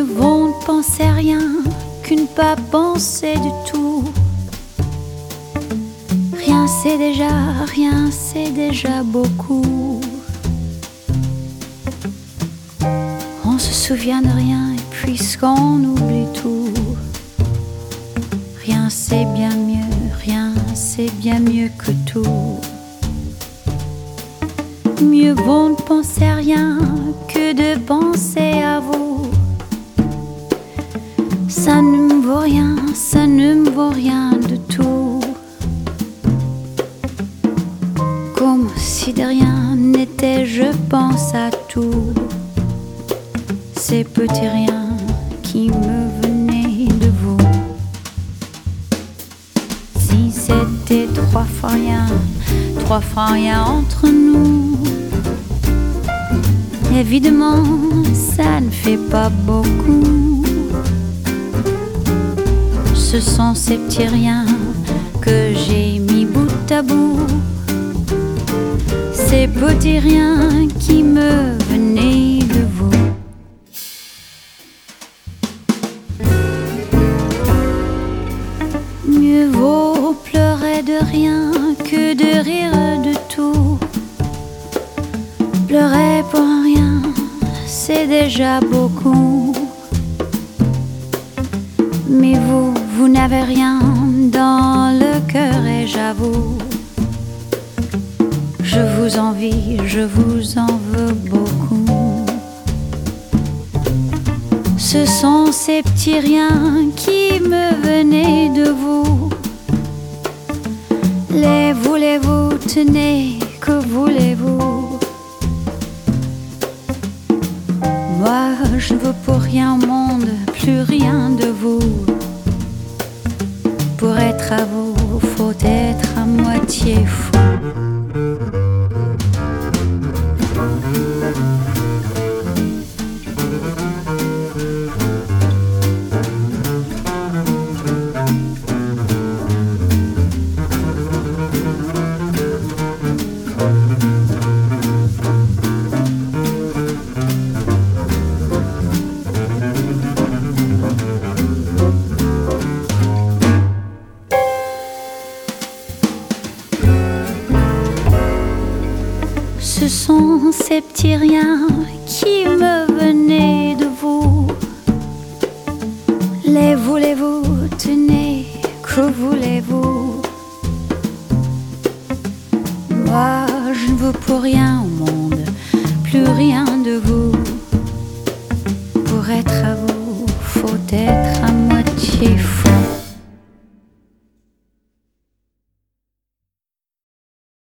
Mieux vaut ne penser rien que ne pas penser du tout. Rien c'est déjà beaucoup. On se souvient de rien et puisqu'on oublie tout. Rien c'est bien mieux que tout. Mieux vaut ne penser rien que de penser à vous. Ça ne me vaut rien de tout. Comme si de rien n'était, je pense à tout. Ces petits riens qui me venaient de vous. Si c'était trois fois rien entre nous, évidemment ça ne fait pas beaucoup. Ce sont ces petits riens que j'ai mis bout à bout. Ces petits riens qui me venaient de vous. Mieux vaut pleurer de rien que de rire de tout. Pleurer pour rien, c'est déjà beaucoup. Mais vous n'avez rien dans le cœur et j'avoue, je vous envie, je vous en veux beaucoup. Ce sont ces petits riens qui me venaient de vous. Les voulez-vous, tenez, que voulez-vous? Moi, je ne veux pour rien au monde, plus rien de vous. Pour être à vous, faut être à moitié fou. Ce sont ces petits riens qui me venaient de vous. Les voulez-vous, tenez, que voulez-vous? Moi, je ne veux pour rien au monde, plus rien de vous. Pour être à vous, faut être à moitié fou.